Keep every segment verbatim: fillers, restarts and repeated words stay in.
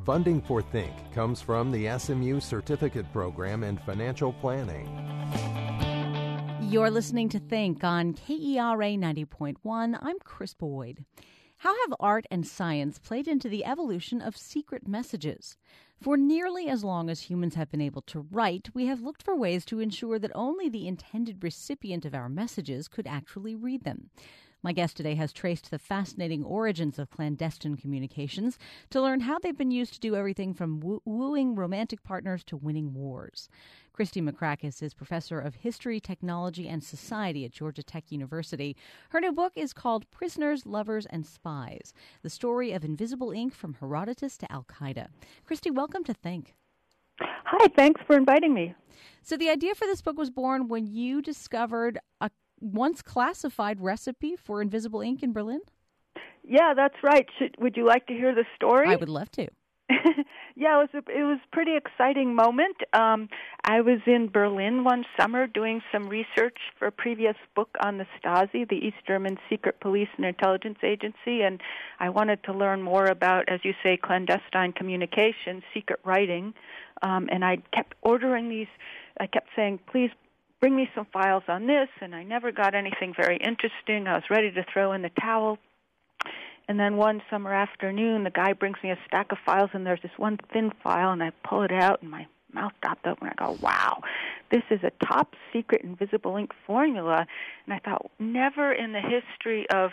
Funding for Think comes from the S M U Certificate Program in Financial Planning. You're listening to Think on K E R A ninety point one. I'm Chris Boyd. How have art and science played into the evolution of secret messages? For nearly as long as humans have been able to write, we have looked for ways to ensure that only the intended recipient of our messages could actually read them. My guest today has traced the fascinating origins of clandestine communications to learn how they've been used to do everything from woo- wooing romantic partners to winning wars. Christy McCrackis is professor of history, technology, and society at Georgia Tech University. Her new book is called Prisoners, Lovers, and Spies, the story of invisible ink from Herodotus to Al-Qaeda. Christy, welcome to Think. Hi, thanks for inviting me. So the idea for this book was born when you discovered a once classified recipe for invisible ink in Berlin? Yeah, that's right. Should, would you like to hear the story? I would love to. Yeah, it was a, it was a pretty exciting moment. Um, I was in Berlin one summer doing some research for a previous book on the Stasi, the East German secret police and intelligence agency, and I wanted to learn more about, as you say, clandestine communication, secret writing, um, and I kept ordering these. I kept saying, please bring me some files on this, and I never got anything very interesting. I was ready to throw in the towel. And then one summer afternoon, the guy brings me a stack of files, and there's this one thin file, and I pull it out, and my mouth dropped open. I go, wow, this is a top-secret invisible ink formula. And I thought, never in the history of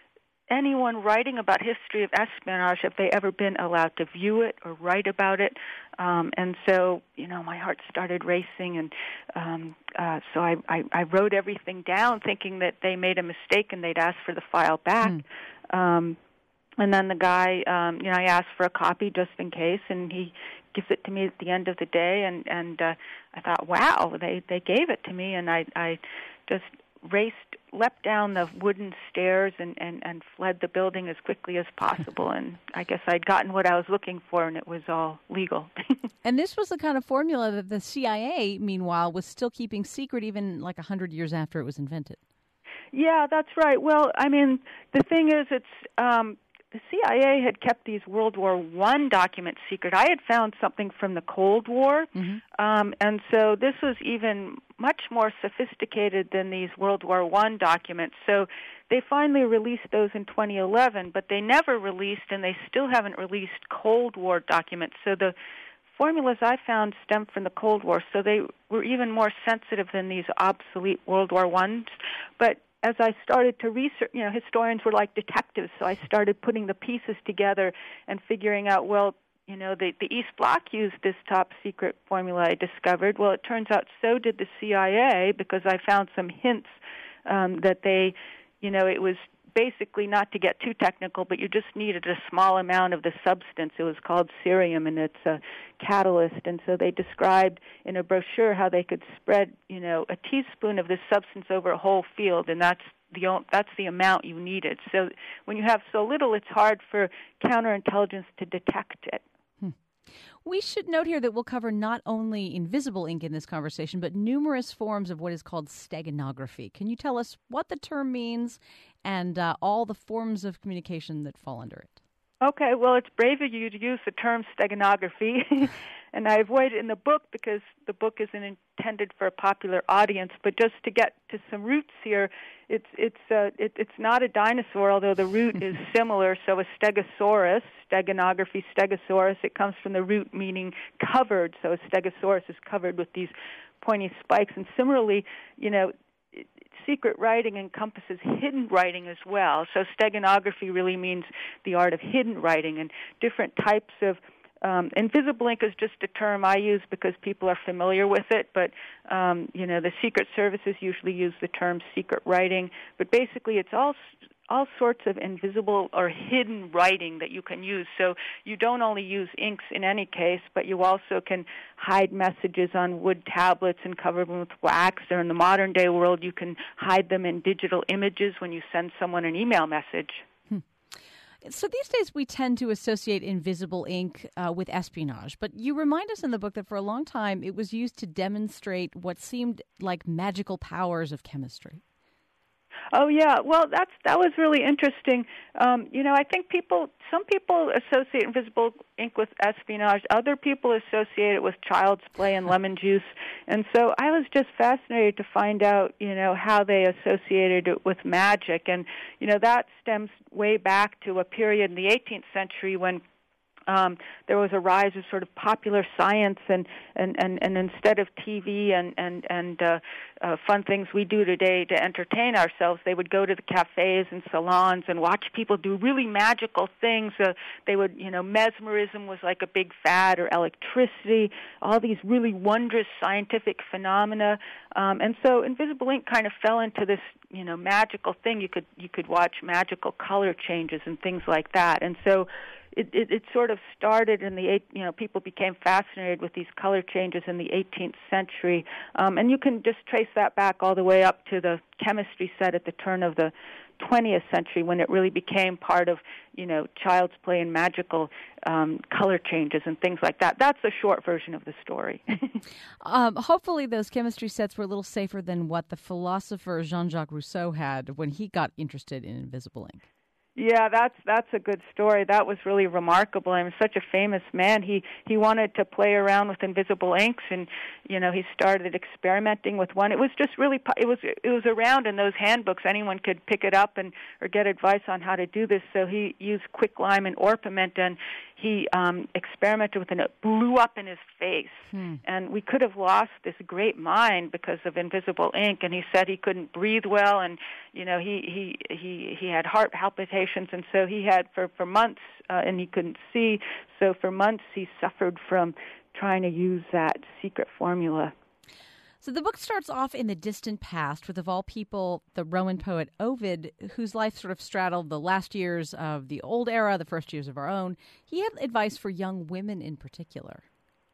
anyone writing about history of espionage have they ever been allowed to view it or write about it. Um, and so, you know, my heart started racing, and um, uh, so I, I, I wrote everything down thinking that they made a mistake and they'd ask for the file back. Mm. Um, and then the guy, um, you know, I asked for a copy just in case, and he gives it to me at the end of the day, and, and uh, I thought, wow, they, they gave it to me, and I, I just raced, leapt down the wooden stairs and, and, and fled the building as quickly as possible. And I guess I'd gotten what I was looking for, and it was all legal. And this was the kind of formula that the C I A, meanwhile, was still keeping secret even like one hundred years after it was invented. Yeah, that's right. Well, I mean, the thing is, it's um, the C I A had kept these World War One documents secret. I had found something from the Cold War, mm-hmm. um, and so this was even much more sophisticated than these World War One documents. So they finally released those in twenty eleven, but they never released, and they still haven't released Cold War documents. So the formulas I found stemmed from the Cold War, so they were even more sensitive than these obsolete World War Ones. But as I started to research, you know, historians were like detectives, so I started putting the pieces together and figuring out, well, you know, the, the East Bloc used this top-secret formula I discovered. Well, it turns out so did the C I A, because I found some hints um, that they, you know, it was basically, not to get too technical, but you just needed a small amount of the substance. It was called cerium, and it's a catalyst. And so they described in a brochure how they could spread, you know, a teaspoon of this substance over a whole field, and that's the that's the amount you needed. So when you have so little, it's hard for counterintelligence to detect it. We should note here that we'll cover not only invisible ink in this conversation, but numerous forms of what is called steganography. Can you tell us what the term means and uh, all the forms of communication that fall under it? Okay, well, it's brave of you to use the term steganography, and I avoid it in the book because the book isn't intended for a popular audience. But just to get to some roots here, it's it's uh, it, it's not a dinosaur, although the root is similar. So a stegosaurus, steganography, stegosaurus, it comes from the root meaning covered. So a stegosaurus is covered with these pointy spikes. And similarly, you know, secret writing encompasses hidden writing as well. So steganography really means the art of hidden writing, and different types of um, invisible ink is just a term I use because people are familiar with it, but um, you know, the secret services usually use the term secret writing. But basically, it's all all sorts of invisible or hidden writing that you can use. So you don't only use inks in any case, but you also can hide messages on wood tablets and cover them with wax. Or in the modern day world, you can hide them in digital images when you send someone an email message. Hmm. So these days we tend to associate invisible ink uh, with espionage, but you remind us in the book that for a long time it was used to demonstrate what seemed like magical powers of chemistry. Oh yeah, well that's that was really interesting. Um, you know, I think people, some people associate invisible ink with espionage. Other people associate it with child's play and lemon juice. And so I was just fascinated to find out, you know, how they associated it with magic. And you know, that stems way back to a period in the eighteenth century when Um, there was a rise of sort of popular science, and, and, and, and instead of T V and and and uh, uh, fun things we do today to entertain ourselves, they would go to the cafes and salons and watch people do really magical things. Uh, they would, you know, mesmerism was like a big fad, or electricity, all these really wondrous scientific phenomena, um, and so invisible ink kind of fell into this, you know, magical thing. You could you could watch magical color changes and things like that, and so. It, it, it sort of started in the eight, you know, people became fascinated with these color changes in the eighteenth century, um, and you can just trace that back all the way up to the chemistry set at the turn of the twentieth century, when it really became part of, you know, child's play and magical um, color changes and things like that. That's the short version of the story. um, hopefully those chemistry sets were a little safer than what the philosopher Jean-Jacques Rousseau had when he got interested in invisible ink. Yeah, that's that's a good story. That was really remarkable. I mean, such a famous man. He he wanted to play around with invisible inks, and you know, he started experimenting with one. It was just really it was it was around in those handbooks. Anyone could pick it up and or get advice on how to do this. So he used quicklime and orpiment, and he um, experimented with it, and it blew up in his face. Hmm. And we could have lost this great mind because of invisible ink. And he said he couldn't breathe well, and you know, he he he he had heart palpitations, and so he had for for months, uh, and he couldn't see. So for months he suffered from trying to use that secret formula. So the book starts off in the distant past with, of all people, the Roman poet Ovid, whose life sort of straddled the last years of the old era, the first years of our own. He had advice for young women in particular.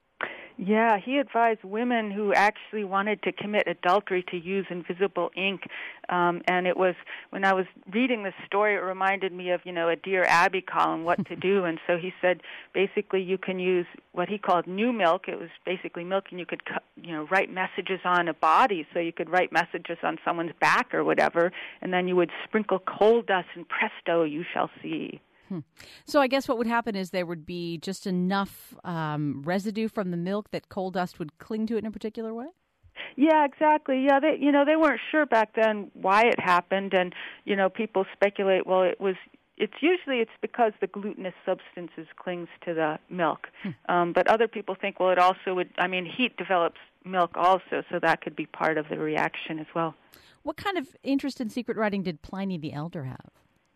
Yeah, he advised women who actually wanted to commit adultery to use invisible ink. Um, and it was, when I was reading this story, it reminded me of, you know, a Dear Abby column, what to do. And so he said, basically, you can use what he called new milk. It was basically milk, and you could, you know, write messages on a body. So you could write messages on someone's back or whatever, and then you would sprinkle coal dust, and presto, you shall see. Hmm. So I guess what would happen is there would be just enough um, residue from the milk that coal dust would cling to it in a particular way? Yeah, exactly. Yeah, they, you know, they weren't sure back then why it happened, and you know, people speculate. Well, it was. It's usually it's because the glutinous substances clings to the milk, hmm. um, but other people think, well, it also would. I mean, heat develops milk also, so that could be part of the reaction as well. What kind of interest in secret writing did Pliny the Elder have?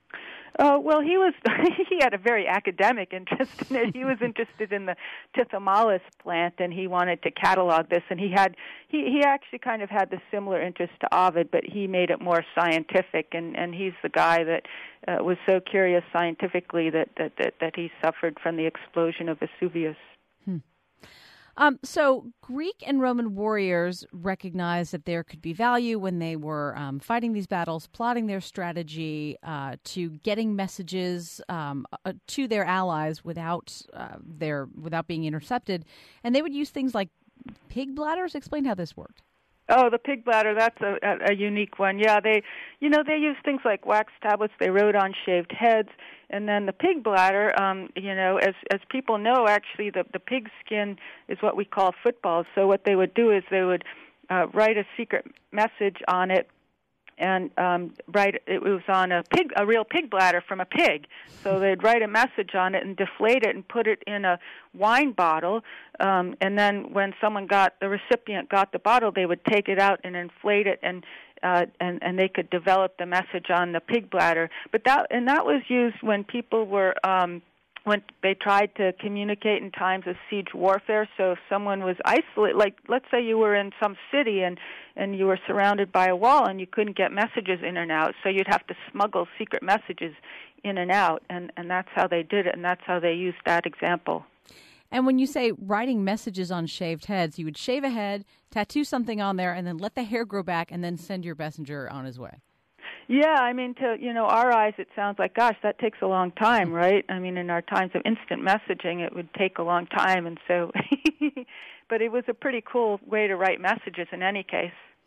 Uh, well, he was he had a very academic interest in it. He was interested in the Tithomallus plant, and he wanted to catalog this. And he had he, he actually kind of had the similar interest to Ovid, but he made it more scientific. And, and he's the guy that uh, was so curious scientifically that, that, that, that he suffered from the explosion of Vesuvius. Hmm. Um, so Greek and Roman warriors recognized that there could be value when they were um, fighting these battles, plotting their strategy uh, to getting messages um, uh, to their allies without uh, their without being intercepted, and they would use things like pig bladders. Explain how this worked. Oh, the pig bladder, that's a, a, a unique one. Yeah, they, you know, they use things like wax tablets they wrote on shaved heads. And then the pig bladder, um, you know, as as people know, actually the, the pig skin is what we call footballs. So what they would do is they would uh, write a secret message on it, and um, write it was on a pig, a real pig bladder from a pig. So they'd write a message on it and deflate it and put it in a wine bottle. Um, and then when someone got the recipient got the bottle, they would take it out and inflate it, and uh, and and they could develop the message on the pig bladder. But that and that was used when people were. Um, when they tried to communicate in times of siege warfare. So if someone was isolated, like let's say you were in some city and, and you were surrounded by a wall and you couldn't get messages in and out, so you'd have to smuggle secret messages in and out, and, and that's how they did it, and that's how they used that example. And when you say writing messages on shaved heads, you would shave a head, tattoo something on there, and then let the hair grow back, and then send your messenger on his way. Yeah, I mean, to, you know, our eyes, it sounds like, gosh, that takes a long time, right? I mean, in our times of instant messaging, it would take a long time, and so, but it was a pretty cool way to write messages in any case.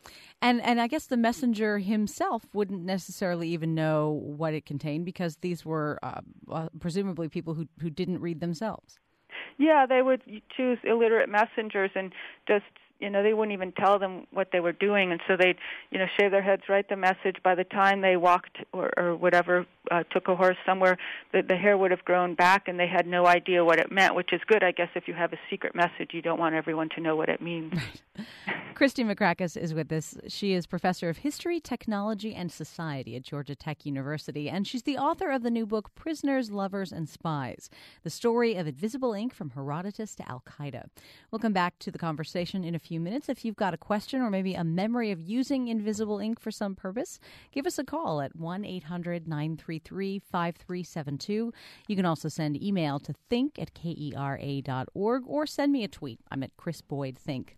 And and I guess the messenger himself wouldn't necessarily even know what it contained because these were uh, uh, presumably people who who didn't read themselves. Yeah, they would choose illiterate messengers and just, you know, they wouldn't even tell them what they were doing. And so they'd, you know, shave their heads, write the message. By the time they walked or, or whatever, uh, took a horse somewhere, the, the hair would have grown back and they had no idea what it meant, which is good, I guess, if you have a secret message. You don't want everyone to know what it means. Right. Christy Makrakis is with us. She is professor of history, technology, and society at Georgia Tech University, and she's the author of the new book, Prisoners, Lovers, and Spies, the story of invisible ink from Herodotus to Al-Qaeda. We'll come back to the conversation in a few minutes. If you've got a question or maybe a memory of using invisible ink for some purpose, give us a call at one eight hundred nine three three five three seven two. You can also send email to think at kera dot org or send me a tweet. I'm at Chris Boyd Think.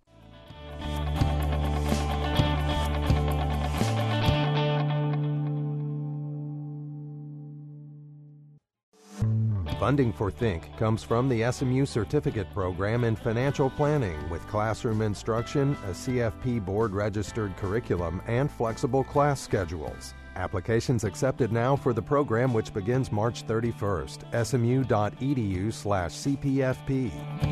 Funding for Think comes from the S M U Certificate Program in Financial Planning with classroom instruction, a C F P board-registered curriculum, and flexible class schedules. Applications accepted now for the program, which begins March thirty-first. smu.edu slash CPFP.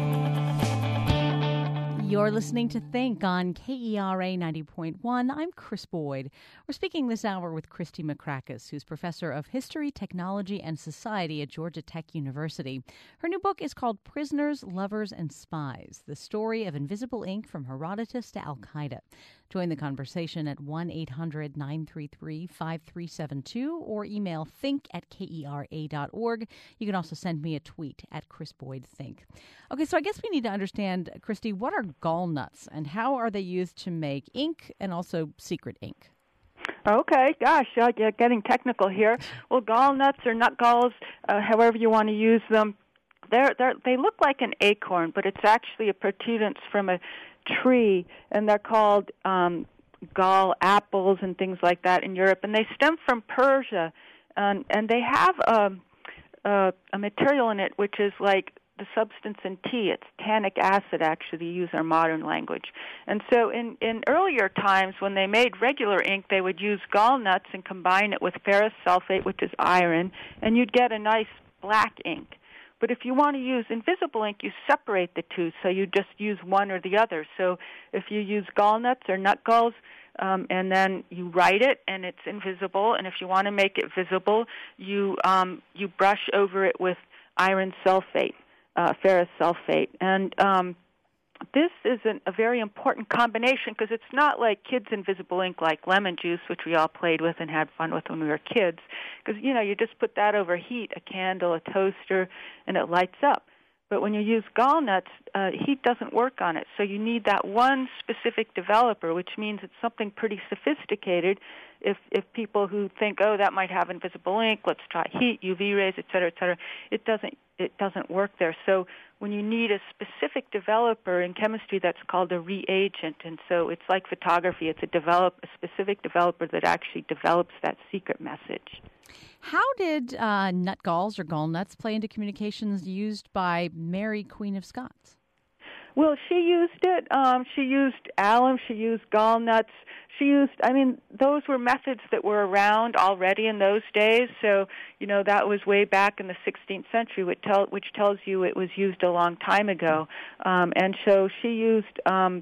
You're listening to Think on K E R A ninety point one. I'm Chris Boyd. We're speaking this hour with Christy Makrakis, who's professor of history, technology, and society at Georgia Tech University. Her new book is called Prisoners, Lovers, and Spies, the story of invisible ink from Herodotus to Al-Qaeda. Join the conversation at one eight hundred nine three three five three seven two or email think at kera dot org. You can also send me a tweet at Chris Boyd Think. Okay, so I guess we need to understand, Christy, what are gall nuts and how are they used to make ink and also secret ink? Okay, gosh, uh, yeah, getting technical here. Well, gall nuts or nut galls, uh, however you want to use them, they're, they're, they look like an acorn, but it's actually a protuberance from a tree, and they're called um, gall apples and things like that in Europe, and they stem from Persia, and, and they have um, uh, a material in it which is like the substance in tea. It's tannic acid, actually, to use our modern language. And so in, in earlier times, when they made regular ink, they would use gall nuts and combine it with ferrous sulfate, which is iron, and you'd get a nice black ink. But if you want to use invisible ink, you separate the two, so you just use one or the other. So if you use gall nuts or nut galls, um, and then you write it, and it's invisible, and if you want to make it visible, you um, you brush over it with iron sulfate. Uh, ferrous sulfate. And um, this is an, a very important combination because it's not like kids' invisible ink like lemon juice, which we all played with and had fun with when we were kids. Because, you know, you just put that over heat, a candle, a toaster, and it lights up. But when you use gall nuts, uh, heat doesn't work on it. So you need that one specific developer, which means it's something pretty sophisticated. If if people who think, oh, that might have invisible ink, let's try heat, U V rays, et cetera, et cetera, it doesn't it doesn't work there. So when you need a specific developer in chemistry, that's called a reagent. And so it's like photography. It's a develop a specific developer that actually develops that secret message. How did uh, nut galls or gall nuts play into communications used by Mary, Queen of Scots? Well, she used it. Um, she used alum. She used gall nuts. She used, I mean, those were methods that were around already in those days. So, you know, that was way back in the sixteenth century, which, tell, which tells you it was used a long time ago. Um, and so she used um,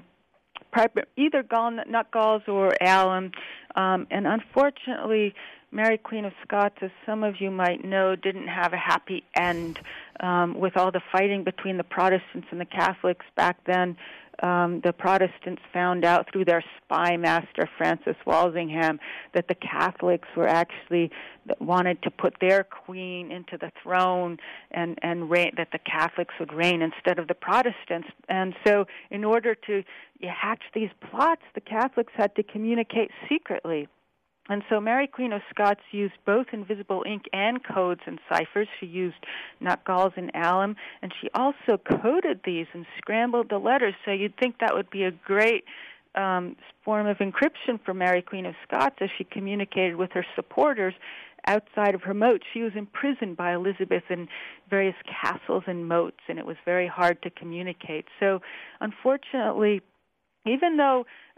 either gall, nut galls or alum. Um, and unfortunately, Mary, Queen of Scots, as some of you might know, didn't have a happy end um, with all the fighting between the Protestants and the Catholics back then. Um, the Protestants found out through their spy master, Francis Walsingham, that the Catholics were actually wanted to put their queen into the throne and, and reign, that the Catholics would reign instead of the Protestants. And so in order to hatch these plots, the Catholics had to communicate secretly. And so Mary, Queen of Scots, used both invisible ink and codes and ciphers. She used nut galls and alum, and she also coded these and scrambled the letters. So you'd think that would be a great um, form of encryption for Mary, Queen of Scots as she communicated with her supporters outside of her moat. She was imprisoned by Elizabeth in various castles and moats, and it was very hard to communicate. So unfortunately, even though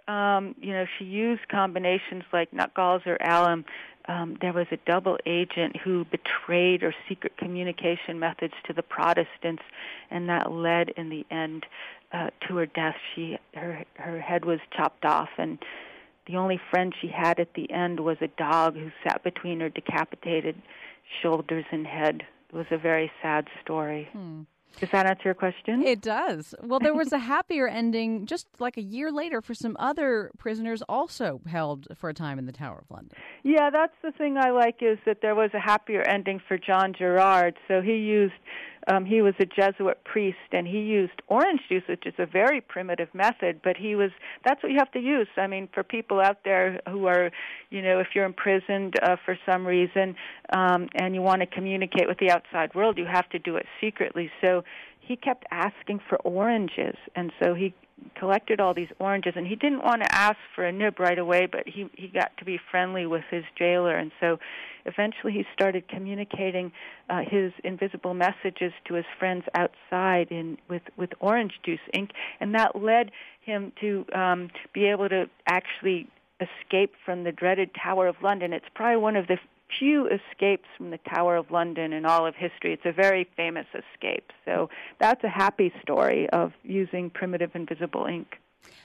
um, you know, she used combinations like nutgalls or alum. Um, there was a double agent who betrayed her secret communication methods to the Protestants, and that led in the end uh, to her death. She her her head was chopped off, and the only friend she had at the end was a dog who sat between her decapitated shoulders and head. It was a very sad story. Hmm. Does that answer your question? It does. Well, there was a happier ending just like a year later for some other prisoners also held for a time in the Tower of London. Yeah, that's the thing I like is that there was a happier ending for John Gerard. So he used, um, he was a Jesuit priest, and he used orange juice, which is a very primitive method, but he was, that's what you have to use. I mean, for people out there who are, you know, if you're imprisoned uh, for some reason um, and you want to communicate with the outside world, you have to do it secretly. So he kept asking for oranges, and so he collected all these oranges, and he didn't want to ask for a nib right away, but he, he got to be friendly with his jailer, and so eventually he started communicating uh, his invisible messages to his friends outside in with, with orange juice ink, and that led him to um, be able to actually escape from the dreaded Tower of London. It's probably one of the few escapes from the Tower of London in all of history. It's a very famous escape. So that's a happy story of using primitive invisible ink.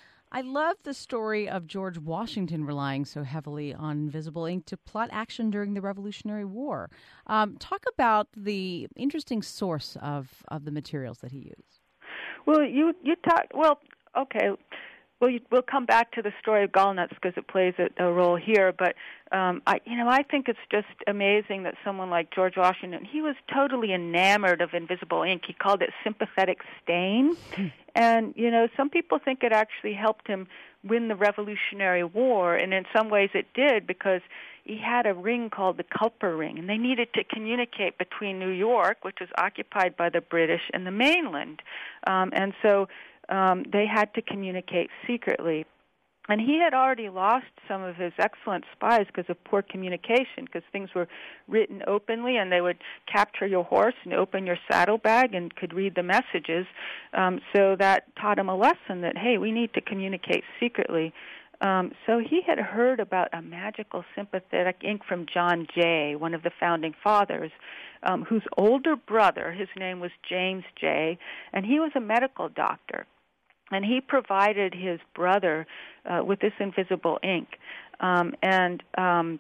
I love the story of George Washington relying so heavily on invisible ink to plot action during the Revolutionary War. Um, talk about the interesting source of, of the materials that he used. Well, you you talk. Well, okay. Well, you, we'll come back to the story of gallnuts because it plays a, a role here. But um, I, you know, I think it's just amazing that someone like George Washington, he was totally enamored of invisible ink. He called it sympathetic stain, and you know, some people think it actually helped him win the Revolutionary War, and in some ways it did because he had a ring called the Culper Ring, and they needed to communicate between New York, which was occupied by the British, and the mainland, um, and so. Um, they had to communicate secretly. And he had already lost some of his excellent spies because of poor communication, because things were written openly, and they would capture your horse and open your saddlebag and could read the messages. Um, so that taught him a lesson that, hey, we need to communicate secretly. Um, so he had heard about a magical sympathetic ink from John Jay, one of the founding fathers, um, whose older brother, his name was James Jay, and he was a medical doctor. And he provided his brother uh, with this invisible ink, um, and um,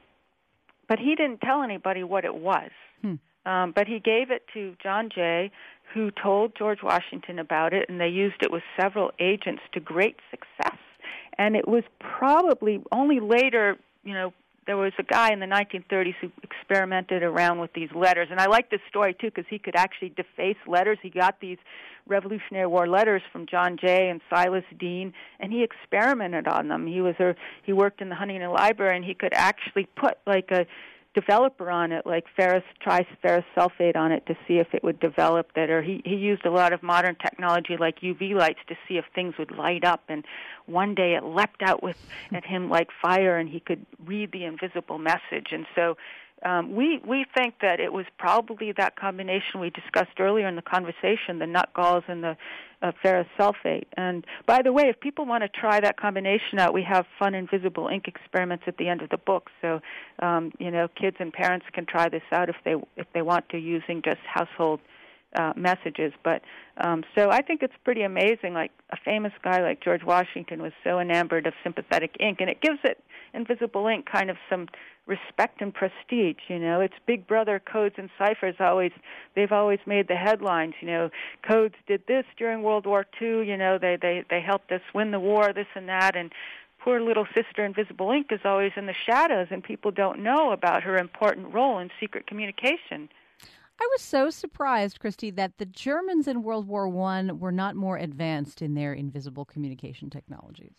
but he didn't tell anybody what it was. Hmm. Um, but he gave it to John Jay, who told George Washington about it, and they used it with several agents to great success. And it was probably only later, you know, there was a guy in the nineteen thirties who experimented around with these letters. And I like this story, too, because he could actually deface letters. He got these Revolutionary War letters from John Jay and Silas Deane, and he experimented on them. He was a, he worked in the Huntington Library, and he could actually put, like, a developer on it, like ferrous, triferrous sulfate on it to see if it would develop that. Or he, he used a lot of modern technology like U V lights to see if things would light up. And one day it leapt out with at him like fire, and he could read the invisible message. And so um, we we think that it was probably that combination we discussed earlier in the conversation, the nutgalls and the uh, ferrous sulfate. And by the way, if people want to try that combination out, we have fun invisible ink experiments at the end of the book. So um, you know, kids and parents can try this out if they if they want to, using just household Uh, messages. But um, so I think it's pretty amazing. Like a famous guy like George Washington was so enamored of sympathetic ink, and it gives it, invisible ink, kind of some respect and prestige. You know, it's Big Brother codes and ciphers. Always, they've always made the headlines. You know, codes did this during World War Two. You know, they they they helped us win the war. This and that, and poor little sister Invisible Ink is always in the shadows, and people don't know about her important role in secret communication. I was so surprised, Christy, that the Germans in World War One were not more advanced in their invisible communication technologies.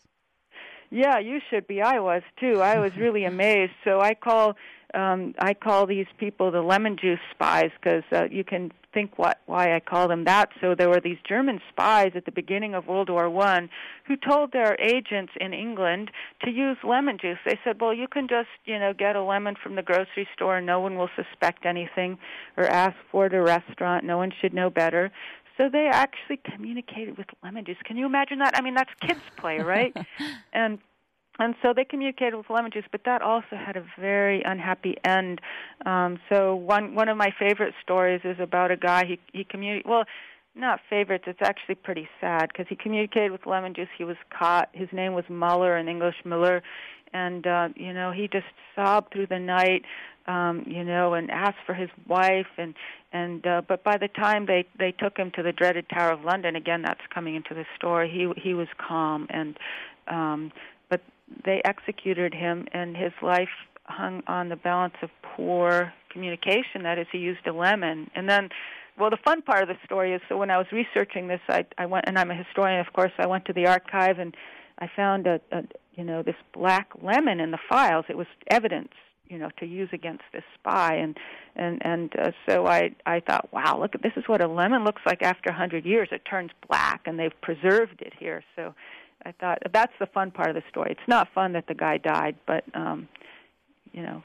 Yeah, you should be. I was too. I was really amazed. So I call um, I call these people the lemon juice spies, because uh, you can think what why I call them that. So there were these German spies at the beginning of World War One who told their agents in England to use lemon juice. They said, well, you can just, you know, get a lemon from the grocery store and no one will suspect anything, or ask for it at a restaurant. No one should know better. So they actually communicated with lemon juice. Can you imagine that? I mean, that's kids' play, right? And And so they communicated with lemon juice, but that also had a very unhappy end. Um, so one one of my favorite stories is about a guy, he, he communicated, well, not favorites, it's actually pretty sad, because he communicated with lemon juice. He was caught. His name was Muller, in English, Muller. And, uh, you know, he just sobbed through the night, um, you know, and asked for his wife. And, and uh, but by the time they, they took him to the dreaded Tower of London, again, that's coming into the story, he he was calm. And um, but they executed him, and his life hung on the balance of poor communication. That is, he used a lemon. And then, well, the fun part of the story is, so when I was researching this, I, I went, and I'm a historian, of course, I went to the archive, and I found a, a you know, this black lemon in the files. It was evidence, you know, to use against this spy. And and and uh, so I I thought, wow, look, this is what a lemon looks like after one hundred years. It turns black, and they've preserved it here. So I thought that's the fun part of the story. It's not fun that the guy died, but um, you know.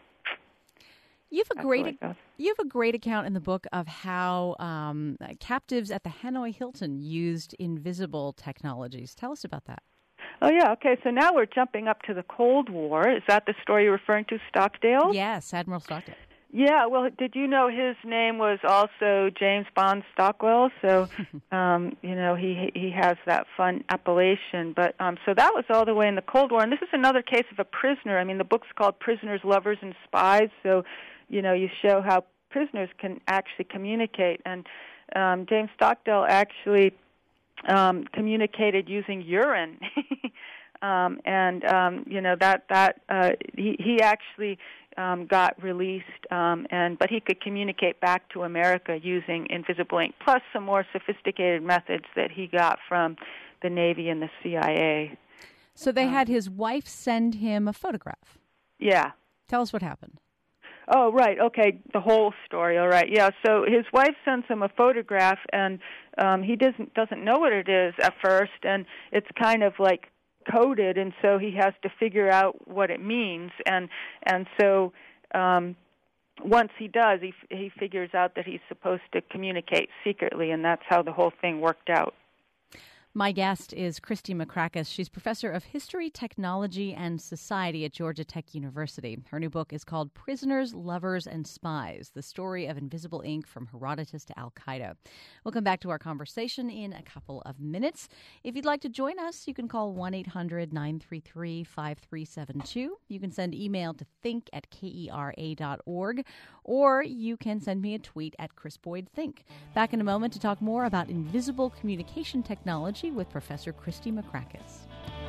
You have a great you have a great account in the book of how um, captives at the Hanoi Hilton used invisible technologies. Tell us about that. Oh, yeah. Okay, so now we're jumping up to the Cold War. Is that the story you're referring to, Stockdale? Yes, Admiral Stockdale. Yeah, well, did you know his name was also James Bond Stockwell? So, um, you know, he he has that fun appellation. But um, so that was all the way in the Cold War. And this is another case of a prisoner. I mean, the book's called Prisoners, Lovers, and Spies. So, you know, you show how prisoners can actually communicate. And um, James Stockdale actually um, communicated using urine. um, and, um, you know, that, that uh, he, he actually um, got released, um, and but he could communicate back to America using invisible ink, plus some more sophisticated methods that he got from the Navy and the C I A. So they um, had his wife send him a photograph. Yeah. Tell us what happened. Oh, right. Okay, the whole story. All right. Yeah. So his wife sends him a photograph, and um, he doesn't doesn't know what it is at first, and it's kind of like coded, and so he has to figure out what it means, and and so um, once he does, he he figures out that he's supposed to communicate secretly, and that's how the whole thing worked out. My guest is Christy Makrakis. She's professor of history, technology, and society at Georgia Tech University. Her new book is called Prisoners, Lovers, and Spies, the story of invisible ink from Herodotus to Al-Qaeda. We'll come back to our conversation in a couple of minutes. If you'd like to join us, you can call one eight hundred nine three three five three seven two. You can send email to think at kera dot org, or you can send me a tweet at Chris Boyd Think. Back in a moment to talk more about invisible communication technology with Professor Christy Makrakis.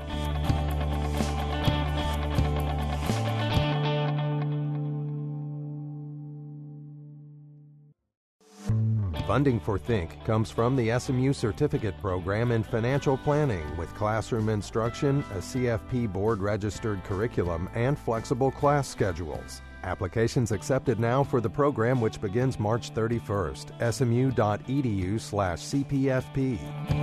Funding for Think comes from the S M U Certificate Program in Financial Planning with classroom instruction, a C F P board-registered curriculum, and flexible class schedules. Applications accepted now for the program, which begins March thirty-first. S M U dot E D U slash C P F P.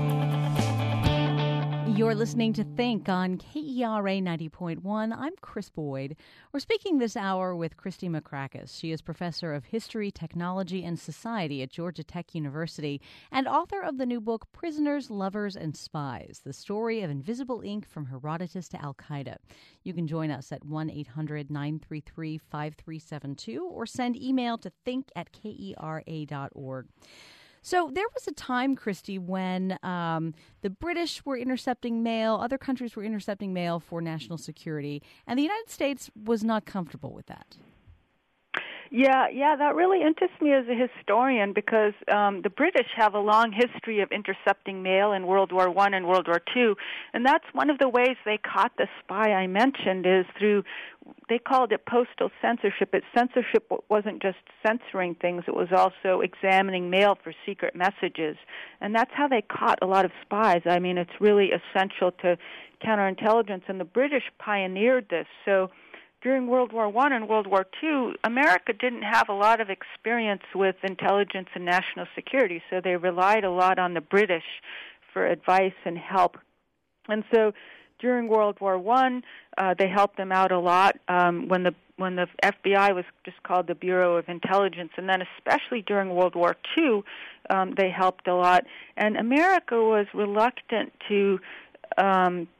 You're listening to Think on K E R A ninety point one. I'm Chris Boyd. We're speaking this hour with Christy Makrakis. She is professor of history, technology, and society at Georgia Tech University and author of the new book Prisoners, Lovers, and Spies, the story of invisible ink from Herodotus to Al-Qaeda. You can join us at one eight hundred nine three three five three seven two or send email to think at kera dot org. So there was a time, Christy, when um, the British were intercepting mail, other countries were intercepting mail for national security, and the United States was not comfortable with that. Yeah, yeah, that really interests me as a historian because um, the British have a long history of intercepting mail in World War One and World War Two, and that's one of the ways they caught the spy I mentioned is through, they called it postal censorship. But censorship wasn't just censoring things, it was also examining mail for secret messages, and that's how they caught a lot of spies. I mean, it's really essential to counterintelligence, and the British pioneered this. So during World War One and World War Two, America didn't have a lot of experience with intelligence and national security, so they relied a lot on the British for advice and help. And so during World War One, uh, they helped them out a lot um, when the when the F B I was just called the Bureau of Intelligence, and then especially during World War Two, um, they helped a lot. And America was reluctant to um,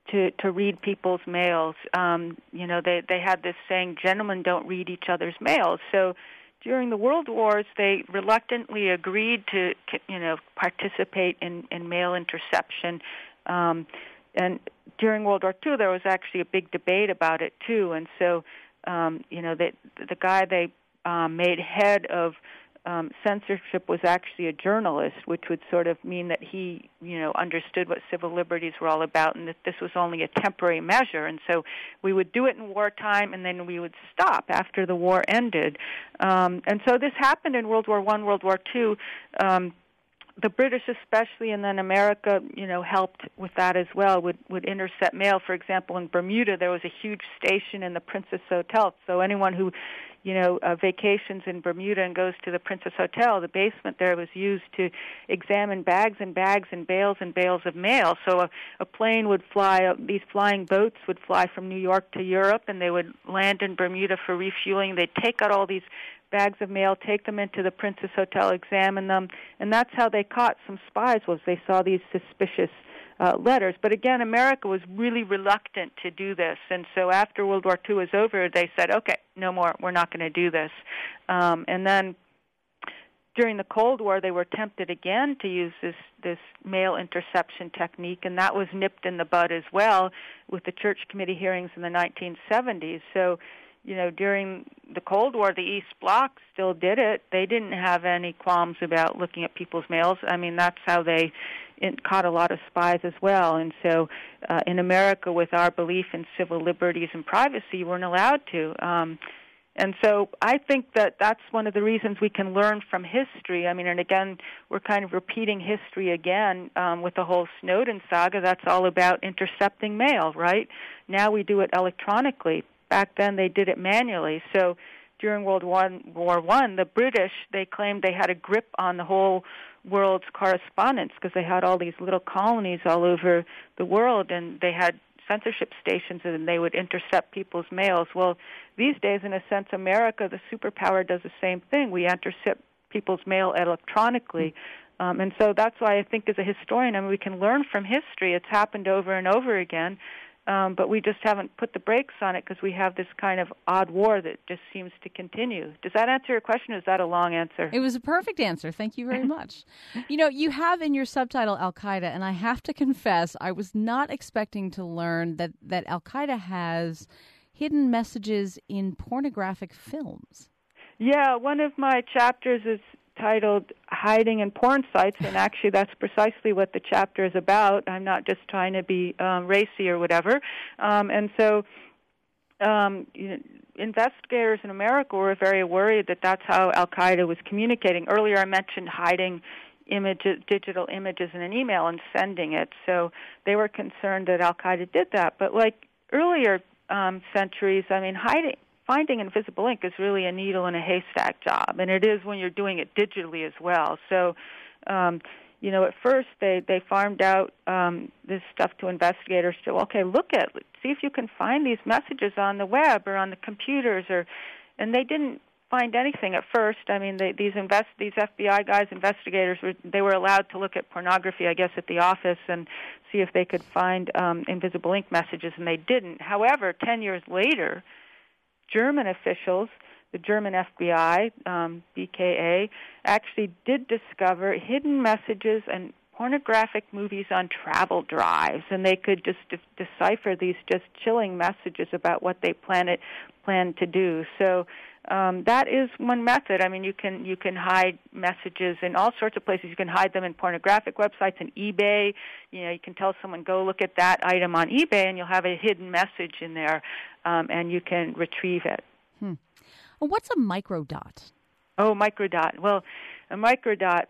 to, to read people's mails. Um, you know, they, they had this saying, gentlemen don't read each other's mails. So during the World Wars, they reluctantly agreed to, you know, participate in, in mail interception. Um, and during World War Two, there was actually a big debate about it, too. And so, um, you know, the, the guy they um, made head of Um, censorship was actually a journalist, which would sort of mean that he, you know, understood what civil liberties were all about and that this was only a temporary measure. And so we would do it in wartime, and then we would stop after the war ended. Um, and so this happened in World War One, World War Two. Um, the British especially, and then America, you know, helped with that as well, would, would intercept mail. For example, in Bermuda, there was a huge station in the Princess Hotel. So anyone who you know, uh, vacations in Bermuda and goes to the Princess Hotel, the basement there was used to examine bags and bags and bales and bales of mail. So a, a plane would fly, uh, these flying boats would fly from New York to Europe, and they would land in Bermuda for refueling. They'd take out all these bags of mail, take them into the Princess Hotel, examine them, and that's how they caught some spies, was they saw these suspicious Uh, letters. But again, America was really reluctant to do this. And so after World War Two was over, they said, okay, no more, we're not going to do this. Um, and then during the Cold War, they were tempted again to use this, this mail interception technique, and that was nipped in the bud as well with the Church Committee hearings in the nineteen seventies. So, you know, during the Cold War, the East Bloc still did it. They didn't have any qualms about looking at people's mails. I mean, that's how they it caught a lot of spies as well. And so uh, in America, with our belief in civil liberties and privacy, we weren't allowed to. Um, and so I think that that's one of the reasons we can learn from history. I mean, and again, we're kind of repeating history again um, with the whole Snowden saga. That's all about intercepting mail, right? Now we do it electronically. Back then they did it manually. So during World War One, the British, they claimed they had a grip on the whole world's correspondence because they had all these little colonies all over the world, and they had censorship stations, and they would intercept people's mails. Well, these days, in a sense, America, the superpower, does the same thing. We intercept people's mail electronically. Um, and so that's why I think as a historian, I mean, we can learn from history. It's happened over and over again. Um, but we just haven't put the brakes on it because we have this kind of odd war that just seems to continue. Does that answer your question, or is that a long answer? It was a perfect answer. Thank you very much. You know, you have in your subtitle Al-Qaeda, and I have to confess, I was not expecting to learn that, that Al-Qaeda has hidden messages in pornographic films. Yeah, one of my chapters is titled Hiding in Porn Sites, and actually that's precisely what the chapter is about. I'm not just trying to be um, racy or whatever. Um, and so um, you know, investigators in America were very worried that that's how Al-Qaeda was communicating. Earlier I mentioned hiding images, digital images in an email and sending it. So they were concerned that Al-Qaeda did that. But like earlier um, centuries, I mean, hiding finding invisible ink is really a needle in a haystack job, and it is when you're doing it digitally as well. So, um, you know, at first they, they farmed out um, this stuff to investigators to, okay, look at, see if you can find these messages on the web or on the computers, or, and they didn't find anything at first. I mean, they, these invest, these F B I guys, investigators, were, they were allowed to look at pornography, I guess, at the office and see if they could find um, invisible ink messages, and they didn't. However, ten years later, German officials, the German F B I, um, B K A, actually did discover hidden messages and pornographic movies on travel drives, and they could just de- decipher these just chilling messages about what they plan it, plan to do. So um, that is one method. I mean, you can you can hide messages in all sorts of places. You can hide them in pornographic websites and eBay. You know, you can tell someone, go look at that item on eBay, and you'll have a hidden message in there, um, and you can retrieve it. Hmm. Well, what's a microdot? Oh, microdot. Well, a microdot,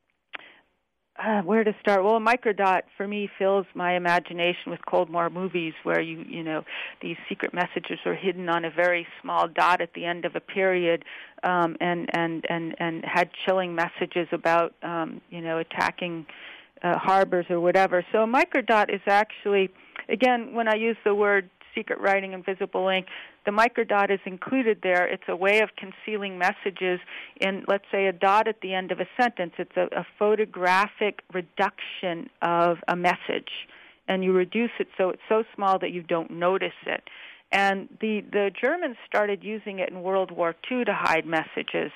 Uh, where to start? Well, a microdot for me fills my imagination with Cold War movies, where you you know these secret messages are hidden on a very small dot at the end of a period, um, and and and and had chilling messages about um, you know attacking uh, harbors or whatever. So a microdot is actually, again, when I use the word secret writing, invisible ink, the microdot is included there. It's a way of concealing messages in, let's say, a dot at the end of a sentence. It's a, a photographic reduction of a message and you reduce it so it's so small that you don't notice it. And the, the Germans started using it in World War Two to hide messages.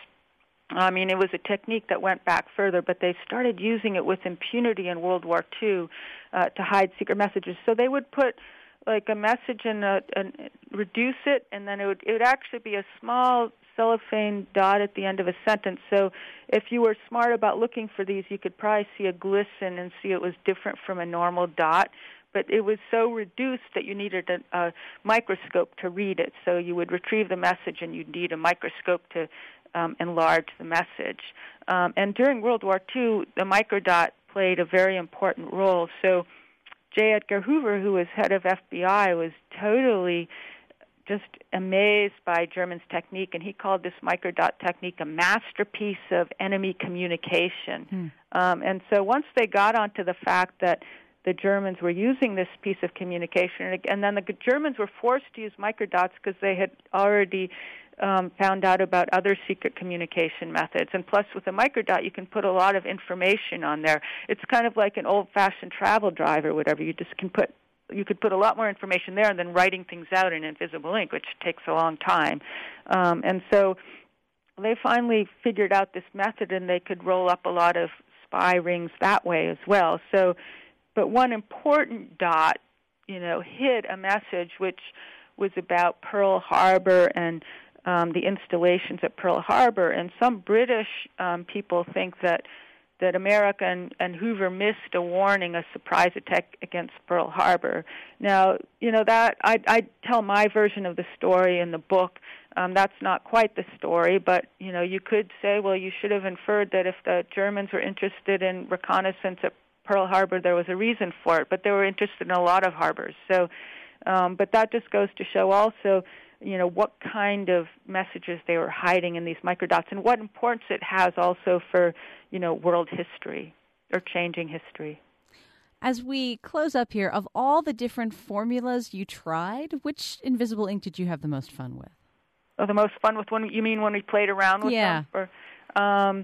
I mean, it was a technique that went back further, but they started using it with impunity in World War Two uh, to hide secret messages. So they would put like a message in a, and reduce it, and then it would it would actually be a small cellophane dot at the end of a sentence. So if you were smart about looking for these, you could probably see a glisten and see it was different from a normal dot. But it was so reduced that you needed a, a microscope to read it. So you would retrieve the message, and you'd need a microscope to um, enlarge the message. Um, and during World War Two, the microdot played a very important role. So J. Edgar Hoover, who was head of F B I, was totally just amazed by Germans' technique, and he called this microdot technique a masterpiece of enemy communication. Hmm. Um, and so once they got onto the fact that the Germans were using this piece of communication, and then the Germans were forced to use microdots because they had already um, found out about other secret communication methods. And plus, with a microdot, you can put a lot of information on there. It's kind of like an old-fashioned travel drive or whatever. You just can put you could put a lot more information there than writing things out in invisible ink, which takes a long time. Um, and so they finally figured out this method, and they could roll up a lot of spy rings that way as well. So, but one important dot, you know, hid a message which was about Pearl Harbor and um, the installations at Pearl Harbor. And some British um, people think that that America and, and Hoover missed a warning, a surprise attack against Pearl Harbor. Now, you know, that I, I tell my version of the story in the book. Um, that's not quite the story, but, you know, you could say, well, you should have inferred that if the Germans were interested in reconnaissance at Pearl Harbor, there was a reason for it, but they were interested in a lot of harbors. So, um, but that just goes to show also, you know, what kind of messages they were hiding in these microdots and what importance it has also for, you know, world history or changing history. As we close up here, of all the different formulas you tried, which invisible ink did you have the most fun with? Oh, the most fun with one, you mean when we played around with yeah. them? Or, um,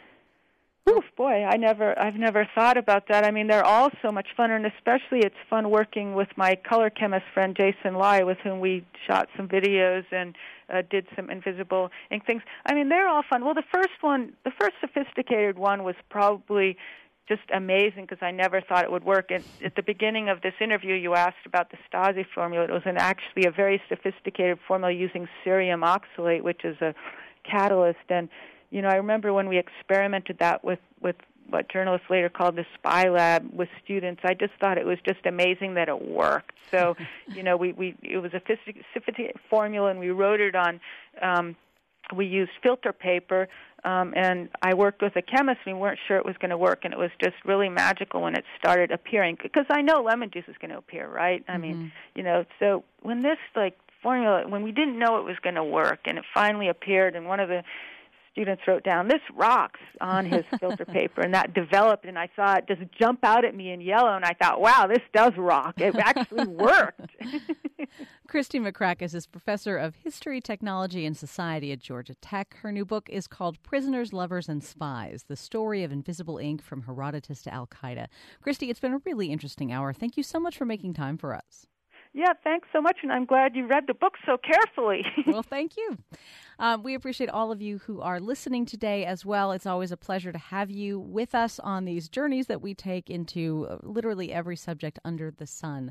oof, boy, I never, I've never thought about that. I mean, they're all so much fun, and especially it's fun working with my color chemist friend Jason Lai, with whom we shot some videos and uh, did some invisible ink things. I mean, they're all fun. Well, the first one, the first sophisticated one was probably just amazing because I never thought it would work. And at the beginning of this interview, you asked about the Stasi formula. It was an, actually a very sophisticated formula using cerium oxalate, which is a catalyst. And you know, I remember when we experimented that with, with what journalists later called the spy lab with students, I just thought it was just amazing that it worked. So, you know, we, we it was a sophisticated formula, and we wrote it on, um, we used filter paper, um, and I worked with a chemist, and we weren't sure it was going to work, and it was just really magical when it started appearing, because I know lemon juice is going to appear, right? I mm-hmm. mean, you know, so when this, like, formula, when we didn't know it was going to work, and it finally appeared, and one of the students wrote down, "This rocks," on his filter paper, and that developed, and I saw it just jump out at me in yellow, and I thought, wow, this does rock. It actually worked. Christy Makrakis is professor of history, technology, and society at Georgia Tech. Her new book is called Prisoners, Lovers, and Spies, The Story of Invisible Ink from Herodotus to Al-Qaeda. Christy, it's been a really interesting hour. Thank you so much for making time for us. Yeah, thanks so much, and I'm glad you read the book so carefully. Well, thank you. Um, we appreciate all of you who are listening today as well. It's always a pleasure to have you with us on these journeys that we take into literally every subject under the sun.